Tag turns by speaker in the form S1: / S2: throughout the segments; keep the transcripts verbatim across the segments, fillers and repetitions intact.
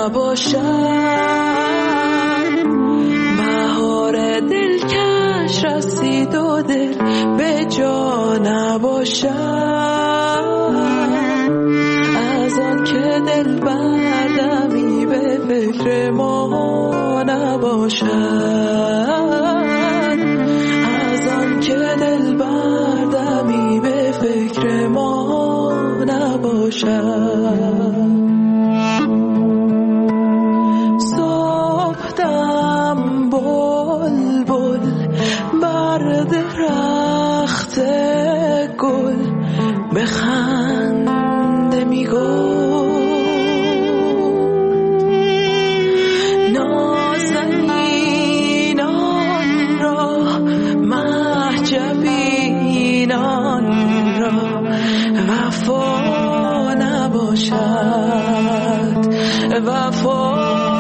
S1: نباشد، بهار دلکش رسید و دل به جا نباشد، از آن که دل بردمی به فکر ما نباشد، از آن که دل بردمی به فکر ما نباشد. صبحدم بلبل بر درخت گل بخنده میگفت، نازنینان را محجبینان را وفا نباشد، وفا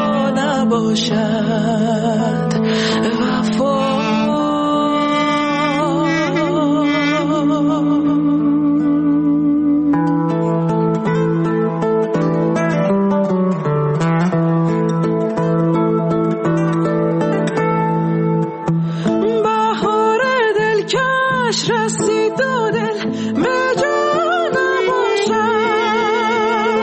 S1: نباشد، وفا. بهار دلکش رسید و دل به جا نباشد،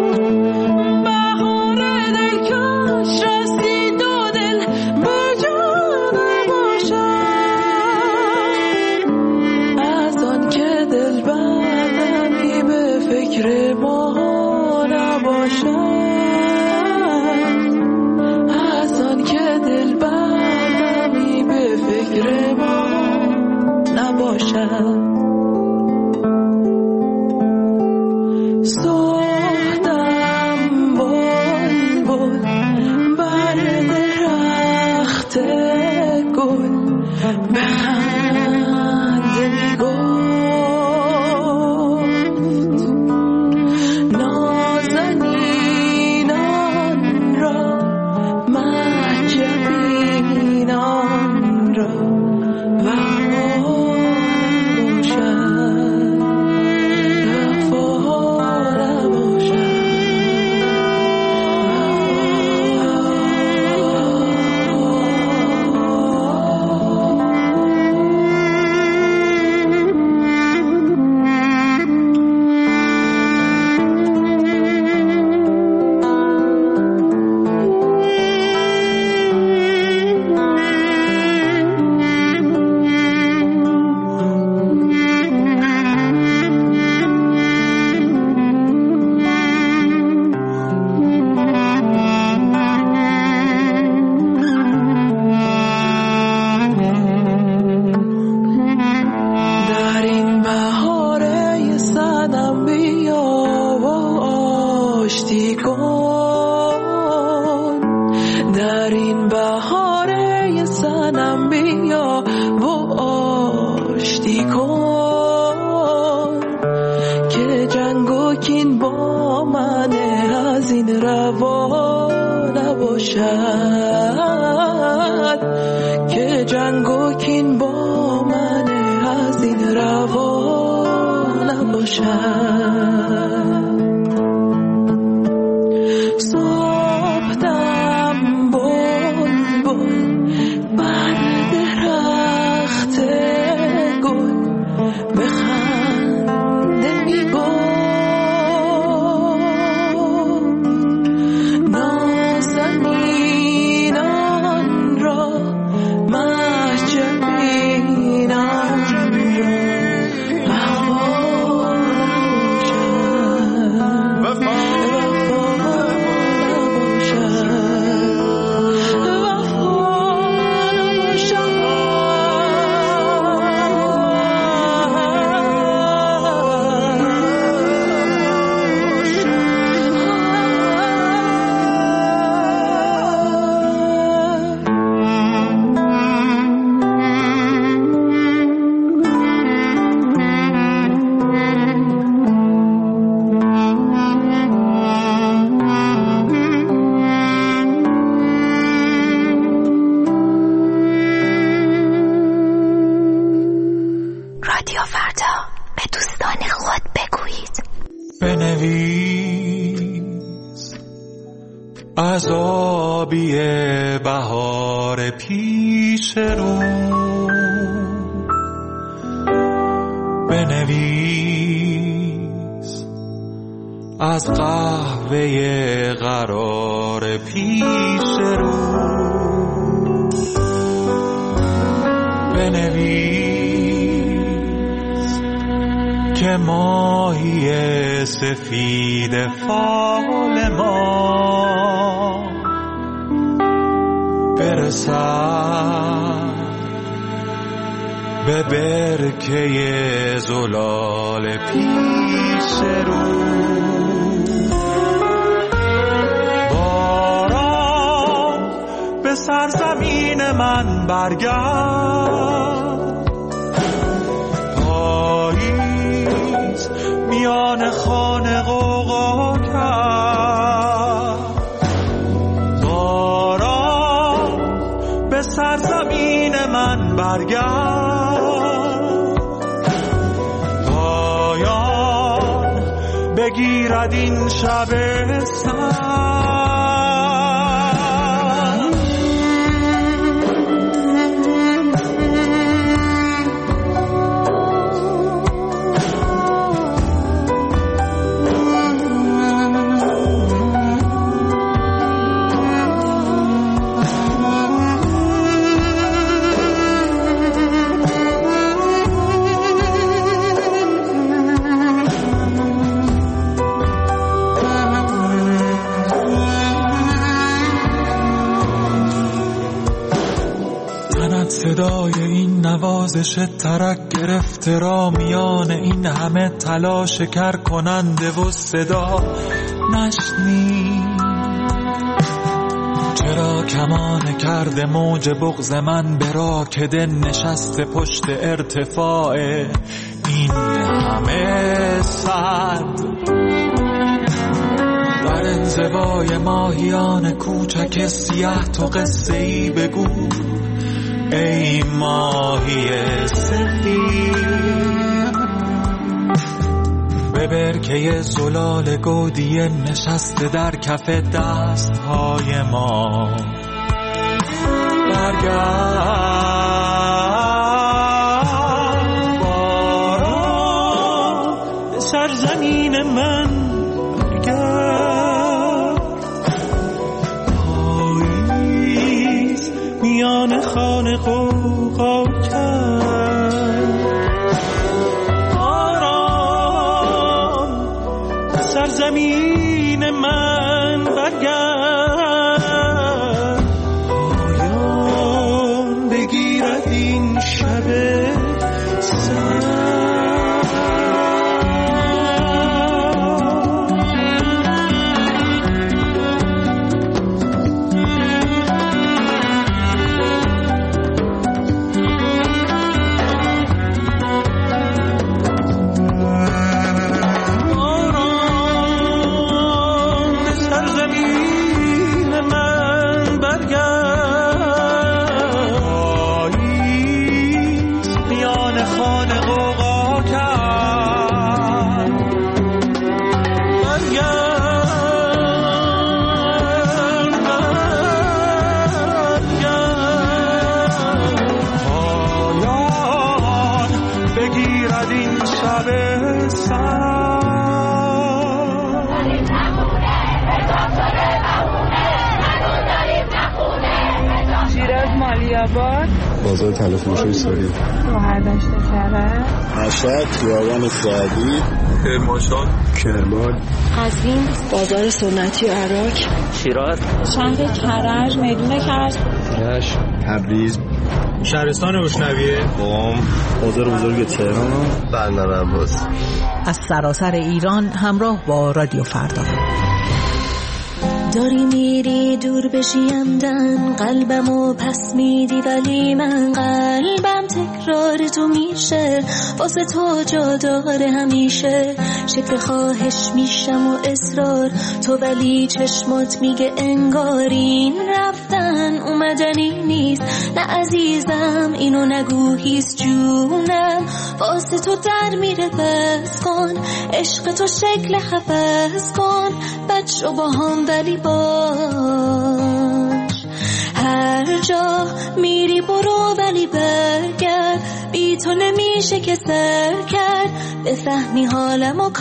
S1: بهار دلکش رسید و دل به جا نباشد، از آن که دل بردمی به فکر ما نباشد، از آن که دل بردمی به فکر ما نباشد. صبحدم بلبل بر درخت گل بخنده میگفت، نازنینان را محجبینان را وفا نباشد، وفا نباشد. در این بهاره صنم بیا و آشتی کن، در این بهاره صنم بیا و آشتی کن، که جنگ و کین با من از این روا نباشد، که جنگ و کین با من از این روا نباشد. صبحدم بلبل بر درخت گل بخنده میگفت، نازنینان را محجبینان را وفا نباشد، وفا نباشد.
S2: از آبی بهار پیش رو بنویس، از قهوه قرار پیش رو بنویس که ماهی سفید فال ما برسد به برکه زلال پیش رو. باران به سرزمین من برگرد، پاییز میان خانه غوغا کرد. باران به سرزمین من برگرد، پایان بگیرد این شب سرد. صدای این نوازش ترک گرفته را میان این همه تلاش کر کننده و صدا نشنی. چرا کمان کرده موج بغض من برا که دن نشسته پشت ارتفاع این همه صد؟ در انزوای ماهیان کوچک سیاه تو قصه ای بگو ای ماهی سفید، به برکه زلال گودی نشسته در کف دستهای ما برگرد. باران به سرزمین من برگرد، پاییز میان خانه غوغا کرد. باران به سرزمین من برگرد، پایان بگیرد این شب سرد.
S3: بازار تلفروشی ساری
S4: بهرداشت کرد
S3: مشهد خیابان سعدی
S2: کرمانشاه
S3: کرمان
S4: قزوین بازار سنتی عراق
S5: شیراز
S4: شهر کرج میدون کرج
S3: کش تبریز
S2: شهرستان روشنویه
S3: قم بازار بزرگ تهران بندر عباس.
S6: از سراسر ایران همراه با رادیو فردا.
S7: داری میری دور بشیندن قلبمو پس میدی، ولی من قلبم تکرار تو میشه، واسه تو جا داره همیشه. شکل خواهش میشم و اصرار تو، ولی چشمات میگه انگارین رفتن اومدنی نیست. نه عزیزم اینو نگو هیست جونم، واسه تو در میره بس کن، عشق تو شکل حفظ کن، بد شو با هم ولی با میشه که سر کرد بفهمی حالمو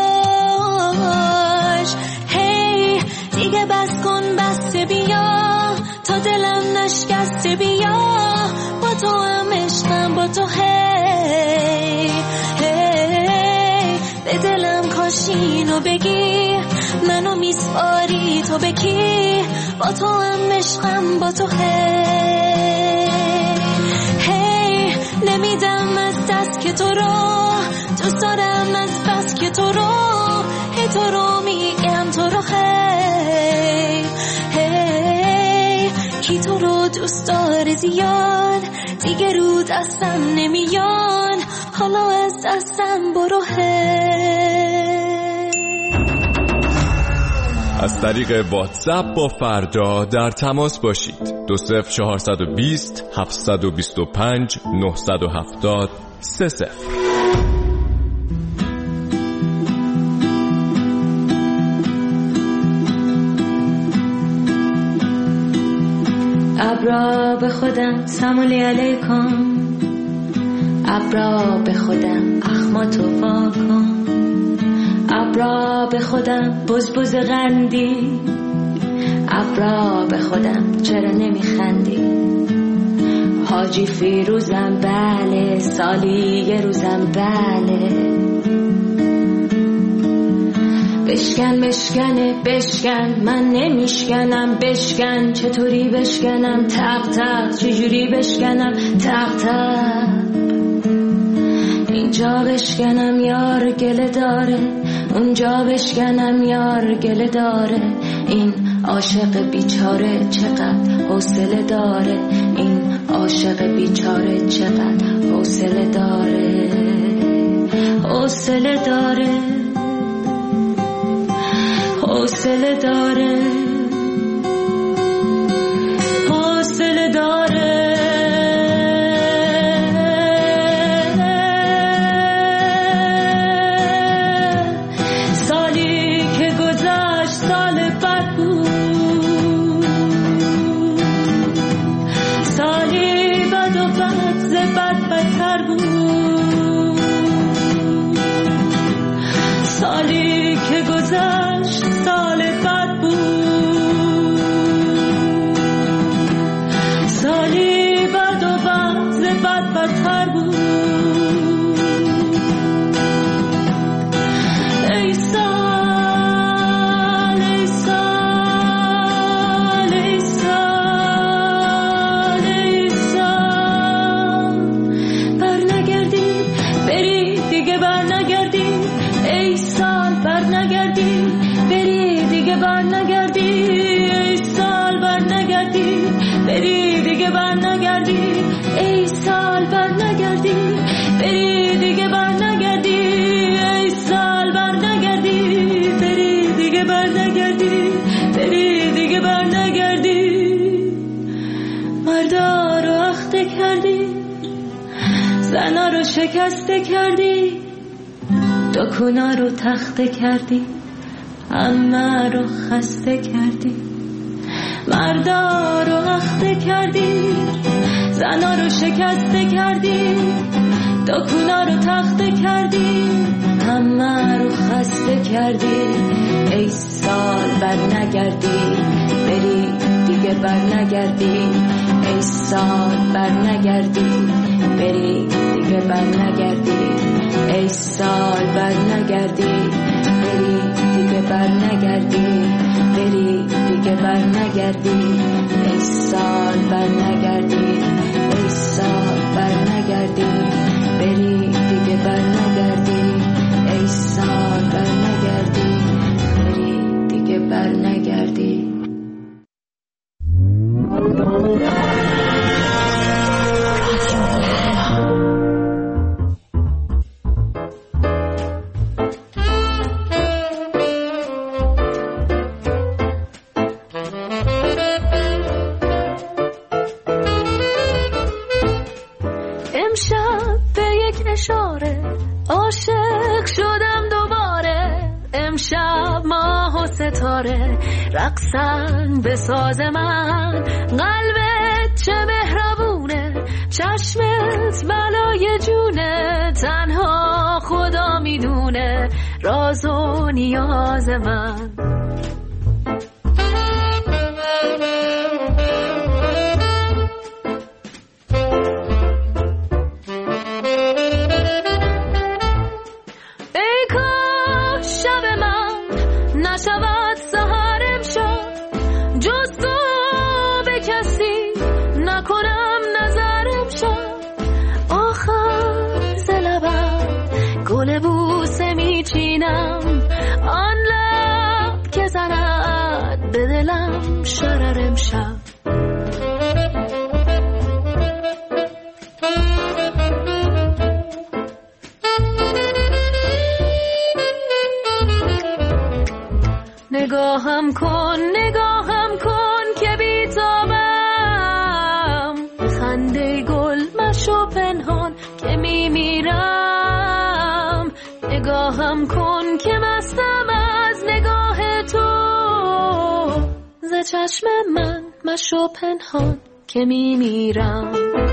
S7: کاش. هی دیگه بس کن بسته بیا تا دلم نشکسته بیا با تو هم عشقم با تو. هی هی به دلم کاش اینو بگی منو میسپاری تو به کی با تو هم عشقم با تو. هی هی نمیدم از دست که تو رو دوست دارم از بس که تو رو هی تو رو میگم تو رو. هی هی کی تو رو دوست داره زیاد دیگه رو دستم نمیان حالا از دستم برو. هی
S5: از طریق واتساپ با فردا در تماس باشید. دو صفر چهارصد و بیست هفتصد و بیست و پنج نهصد و هفتاد سه صفر.
S7: ابرا به خودم سمولی علیکم، ابرا به خودم اخماتو واکن، ابرا به خودم بز بز غندی، ابرا به خودم چرا نمیخندی. حاجی فیروزم بله سالی یه روزم بله. بشکن بشکنه بشکن من نمیشکنم بشکن چطوری بشکنم تق تق چجوری بشکنم تق تق. اینجا بشکنم یار گله داره اونجا بشکنم یار گله داره. این عاشق بیچاره چقدر حوصله داره این عاشق بیچاره چقدر حوصله داره حوصله داره حوصله داره حوصله داره. سالی که گذشت سال بد بود، سالی بد و بد ز بد بدتر بود. سالی که گذشت سال بد بود، سالی بد و بد ز بد بدتر بود. ای سال ای سال ای سال ای سال برنگردی بری دیگه برنگردی. ای سال برنگردی بری دیگه برنگردی. ای سال برنگردی بری دیگه برنگردی. ای سال برنگردی بری دیگه برنگردی. ای سال برنگردی بری دیگه برنگردی بری دیگه برنگردی. مردا رو اخته کردی زنا رو شکسته کردی دکونا رو تخته کردی همه رو خسته کردی. مردا رو اخته کردی زنا رو شکسته کردی دکونا رو تخته کردی همه رو خسته کردی. ای سال بر نگردی بری دیگه بر نگردی. ای سال بر نگردی بری دیگه بر نگردی. ای سال بر نگردی بری دیگه بر نگردی بری دیگه بر نگردی. ای سال بر نگردی ای سال بر نگردی بری دیگه بر نگردی. ای سال بر نگردی بری دیگه بر نگردی. امشب به یک اشاره عاشق شدم دوباره. امشب ماه و ستاره رقصن به ساز من. قلبت چه مهربونه چشمت بلای جونه، تنها خدا میدونه راز و نیاز من. ای کاش شب من نشود سحر امشب، جز تو به کسی نکنم نظرم شد. آخر ز لبم گل بوسه میچینم، آن لب که زند به دلم شرر امشب. نگاهم کن نگاهم کن که بیتابم، خنده گل مشو پنهان که میمیرم. نگاهم کن که مستم از نگاه تو، ز چشم من مشو پنهان که میمیرم.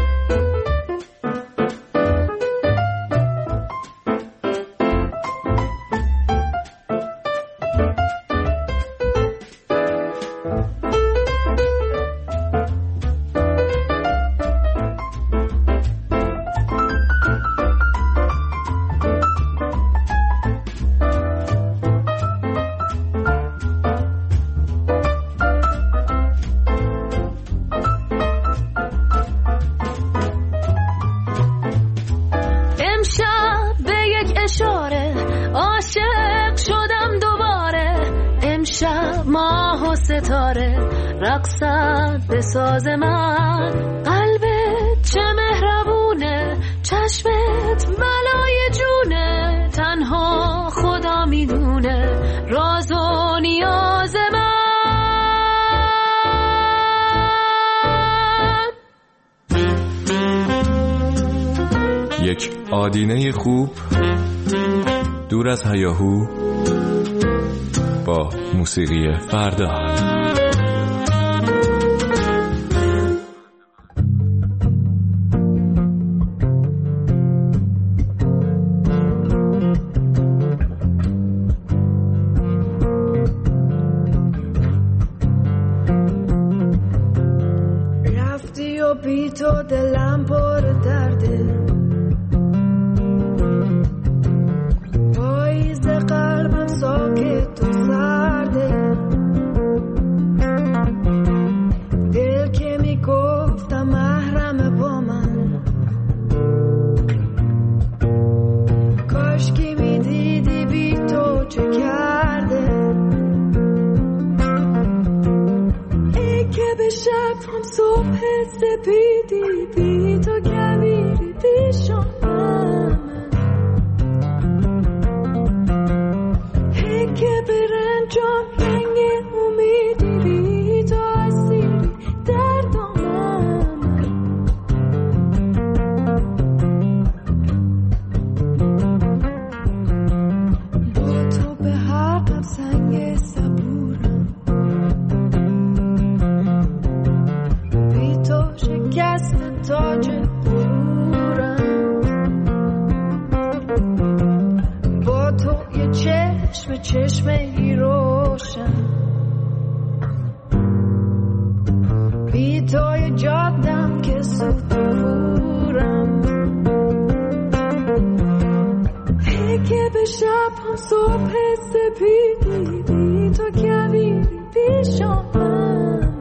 S7: ستاره رقصد به ساز من، قلبت چه مهربونه، چشمت بلای جونه، تنها خدا میدونه راز و نیاز من.
S5: یک آدینه خوب دور از هیاهو با موسیقی فردا.
S1: رفتی و بی تو دلم پر درده، پاییز قلبم ساکت و سرده، دل که می گفتم محرم با من، کاش که می دیدی بی تو چه کرده. ای که به شب هم صبح سپیدی، بی تو کبیری پیشم که به رنجام رنگ امیدی، بی تو اسیری دردام. با تو به حقم سنگ صبورم، بی تو شکست تاج غرورم. با تو یه چشم چشمه روشن، بی توی جادم که سطورم. ای که به شب هم صبح سپیدی، بی تو کبیری پیشم من.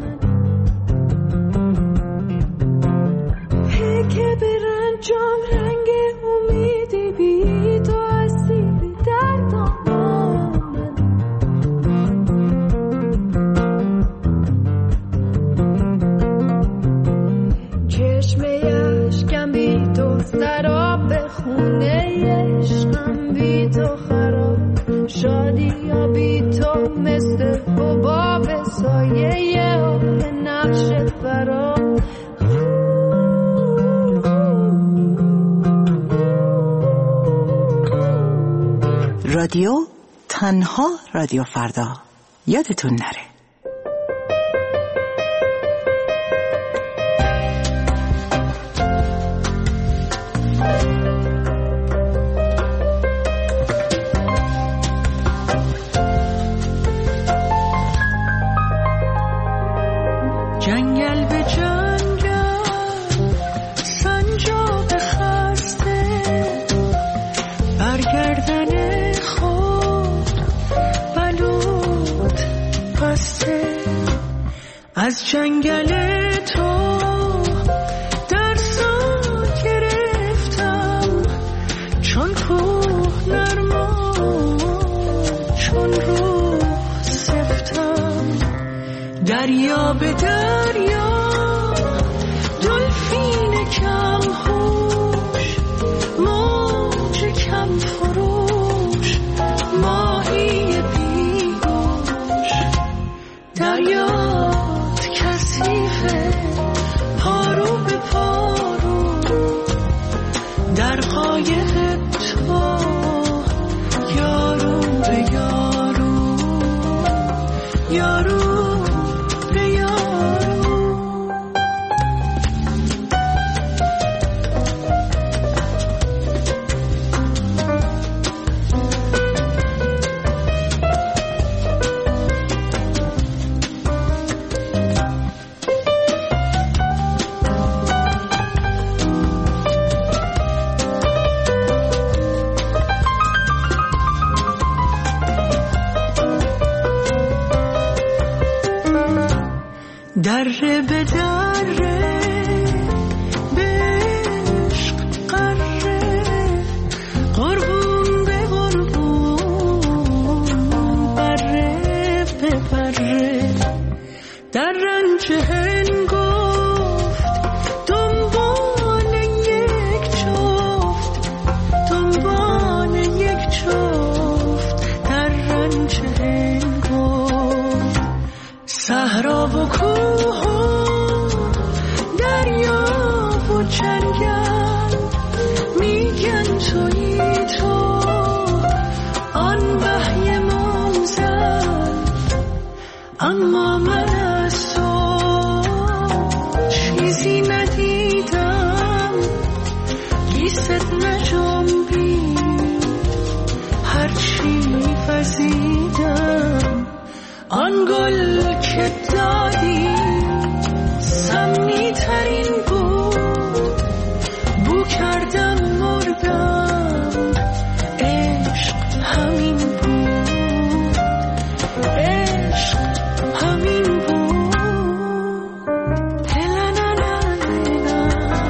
S1: ای که به رنجام رنگ امیدی، بی تو اسیری دردام. سراب خونه عشقم بی تو خراب، شادی یا بی تو مثل حباب سایه و نقش فرام.
S6: رادیو تنها رادیو فردا، یادتون نره.
S1: جنگل به جنگل سنجاب خسته برگردن خود بلود بسته از جنگل تو درسا گرفتم چون کوه نرما چون روح سفتم دریا به دریا دلفین کم هوش موج کم فروش ماهی بیگوش دریات کثیفه پارو به پارو در قایق تو یارو به یارو یارو دره به دره به عشق قره قربون به قربون بره به بره در رنج هنگفت دنبال یک چفت دنبال یک چفت در رنج هنگفت صحرا و کوه و دریا و جنگل میگن تویی تو آن وحی منزل اما من از تو چیزی ندیدم لیست نجنبی هرچی وزیدم آن گل که دادی سمی ترین بود بو کردم مردم عشق همین بود عشق همین بود لنا لنا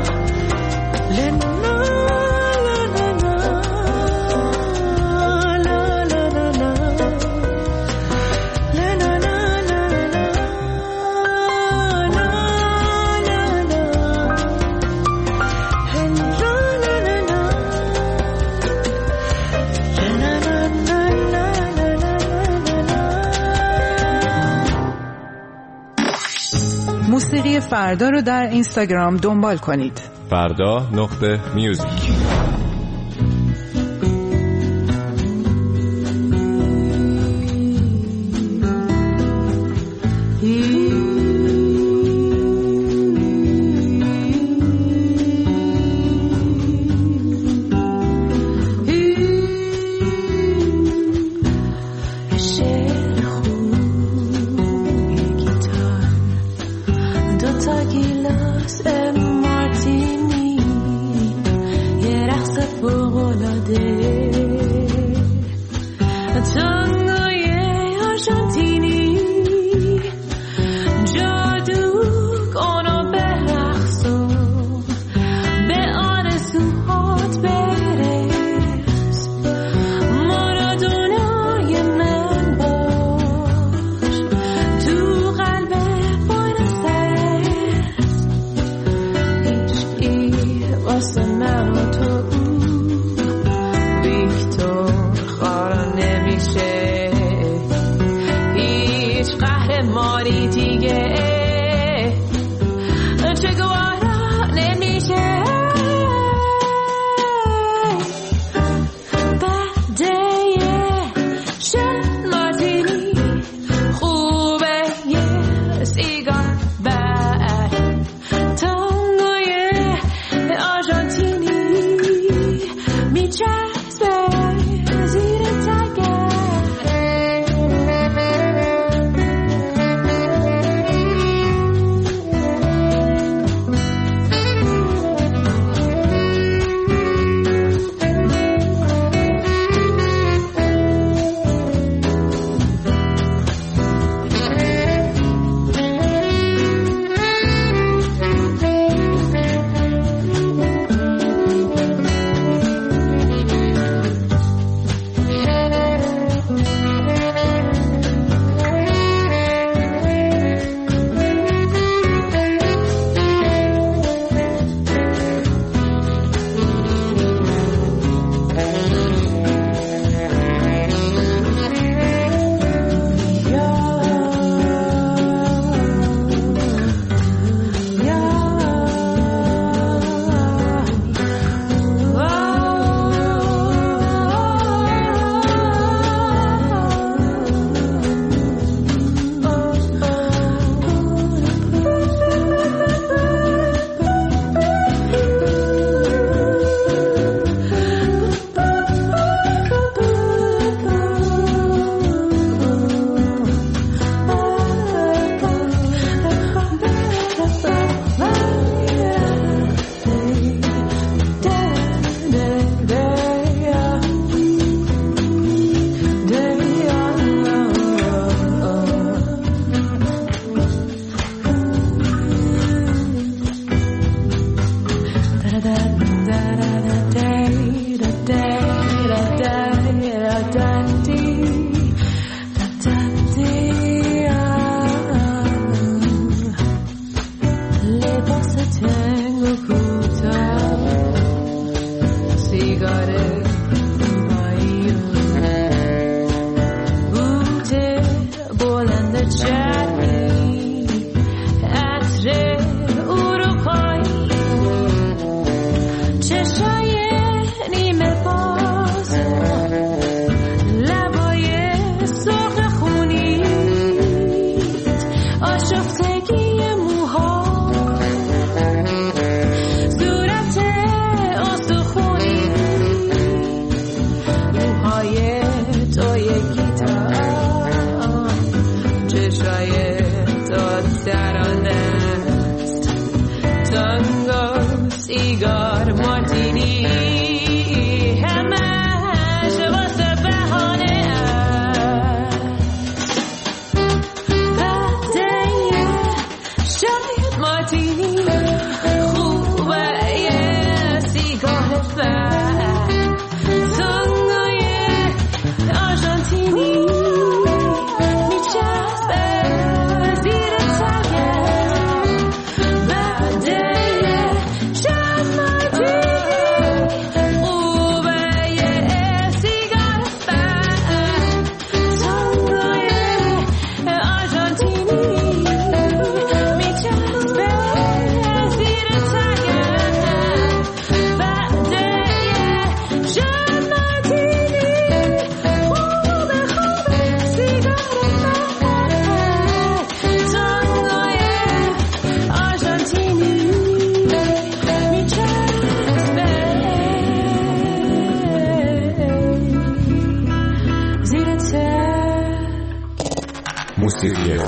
S1: لنا
S6: موسیقی فردا رو در اینستاگرام دنبال کنید.
S5: فردا نقطه میوزیک.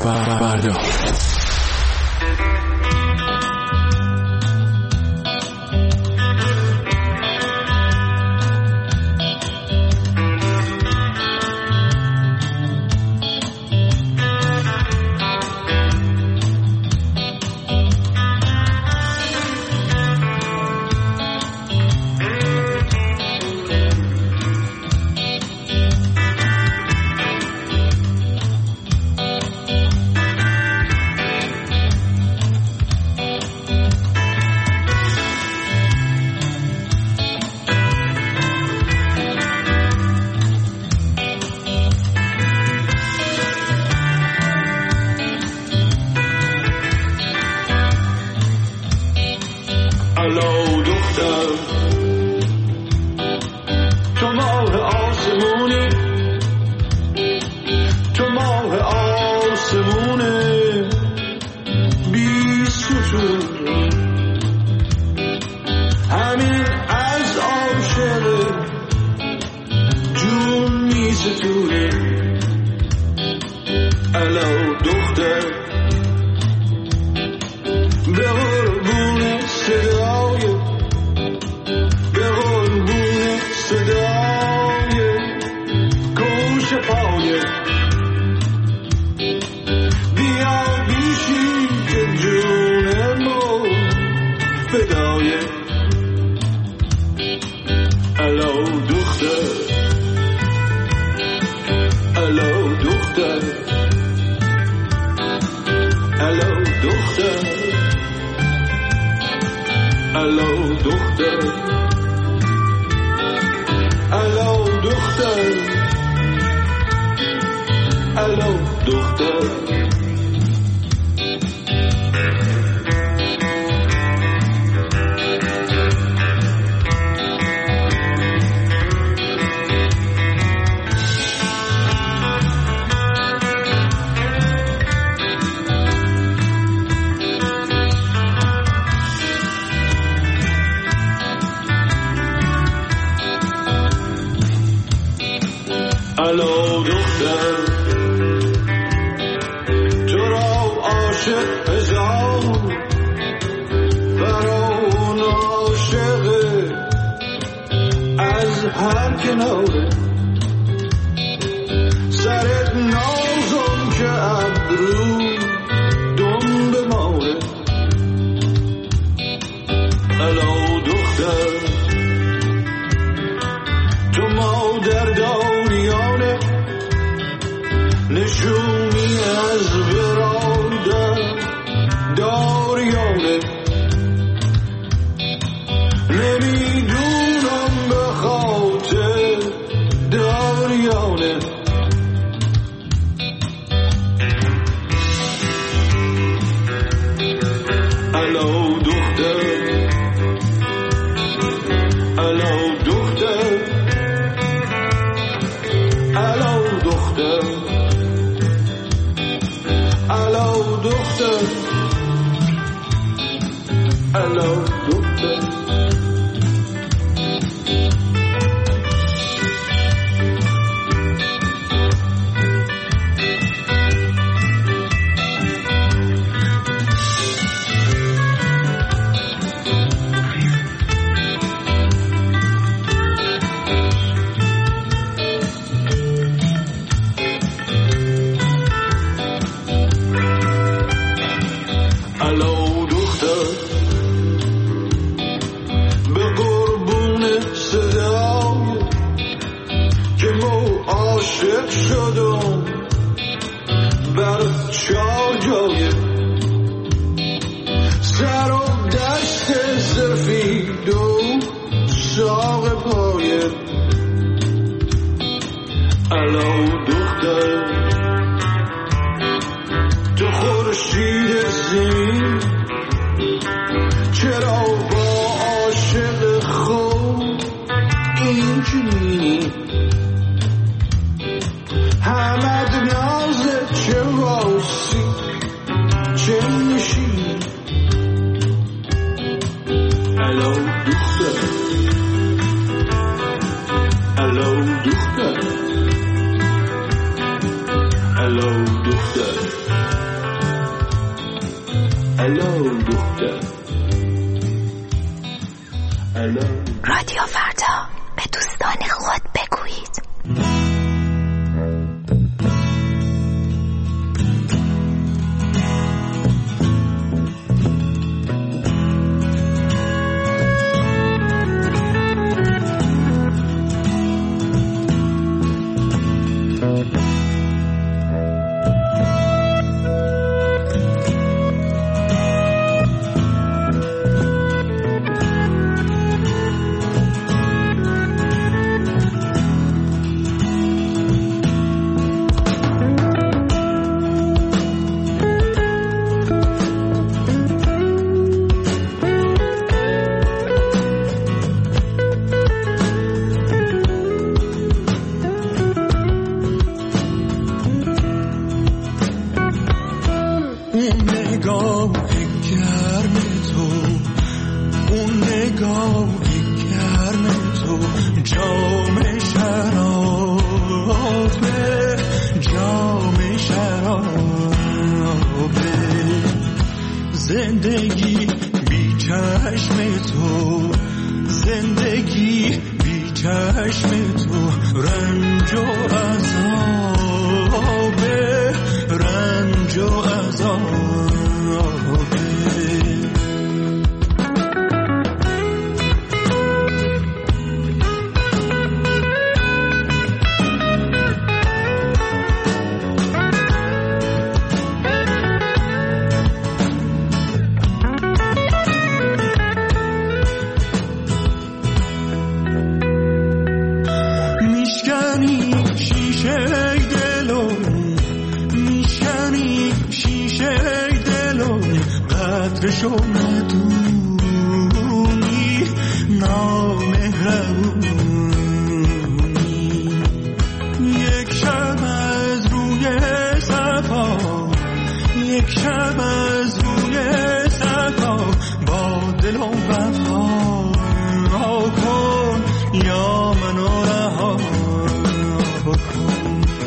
S5: فردا.
S8: Hello, doctor. الو دختر الو.
S7: رادیو فردا، به دوستان خود بگویید.
S2: زندگی بی چشم تو، زندگی بی چشم تو، رنج و عذاب، رنج و عذاب. قدرشو ندونی، نامهربونی. یک شب از روی صفا، یک شب از روی صفا، با دل و وفا کن یا منو رها کن.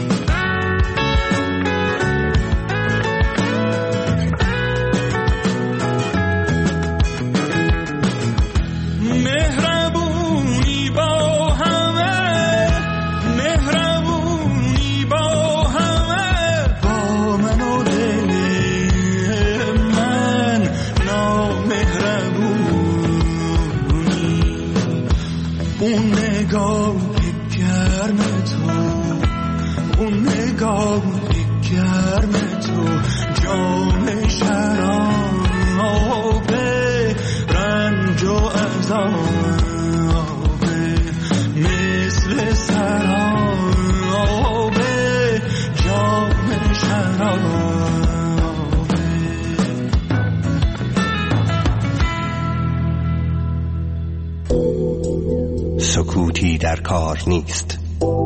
S9: سکوتی در کار نیست.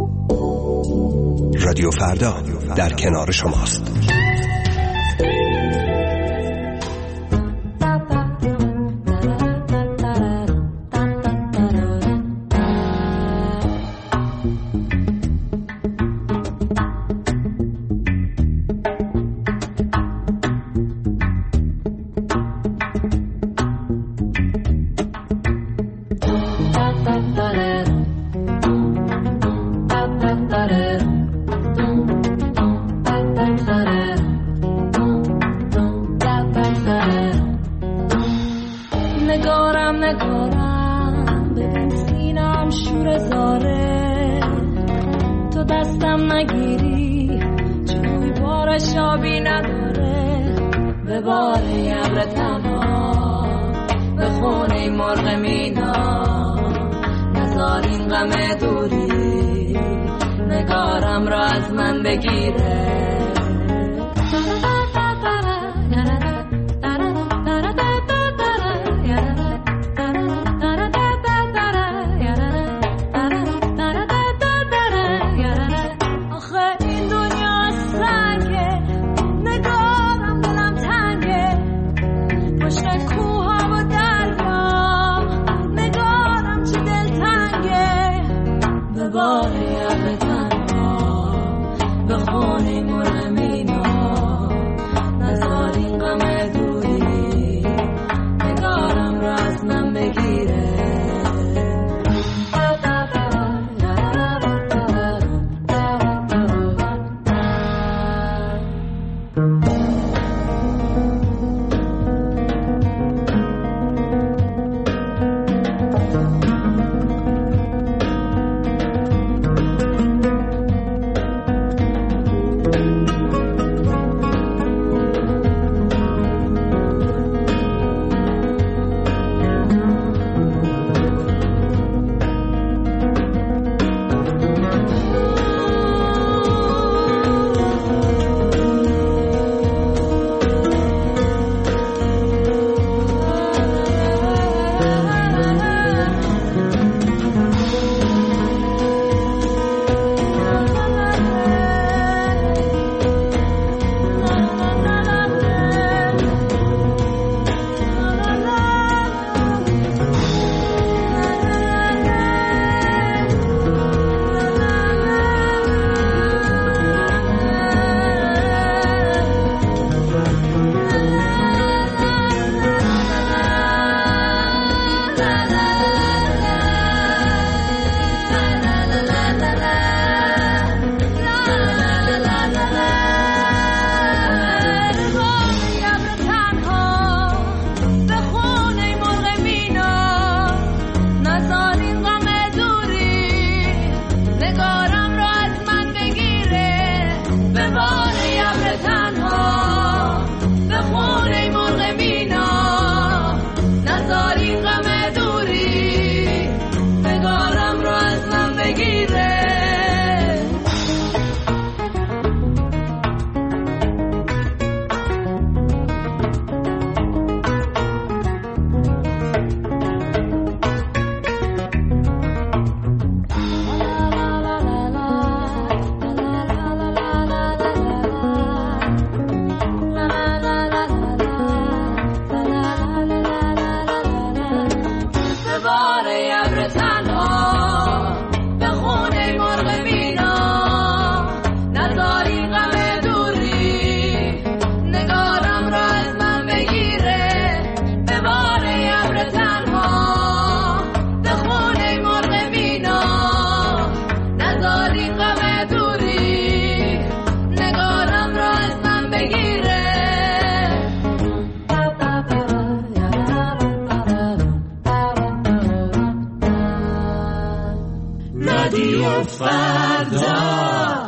S9: رادیو فردا در کنار شماست.
S1: به خونه مرمینا نزارین غم دوری و فردا.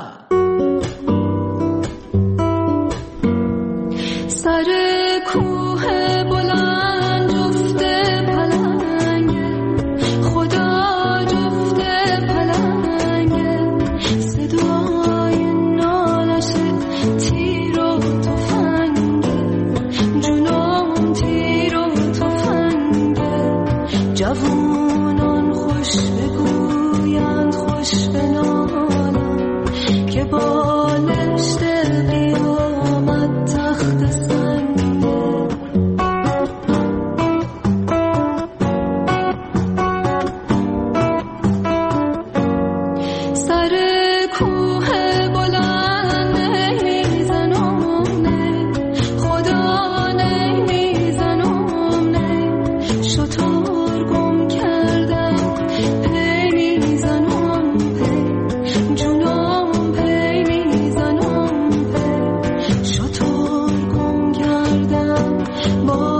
S1: سر کوه بلند جفته پلنگه، خدا جفته پلنگه، صدای نالش تیر و تفنگه، جونم تیر و تفنگه. جوونان خوش بگویند خوش بنالند که بالشت قیامت تخت سنگه. سر کوه بلند نمیزنم نه، خدا نمیزنم نه، شطور گم کردم پی میزنم پی، جونم پی میزنم پی، شطور گم کردم با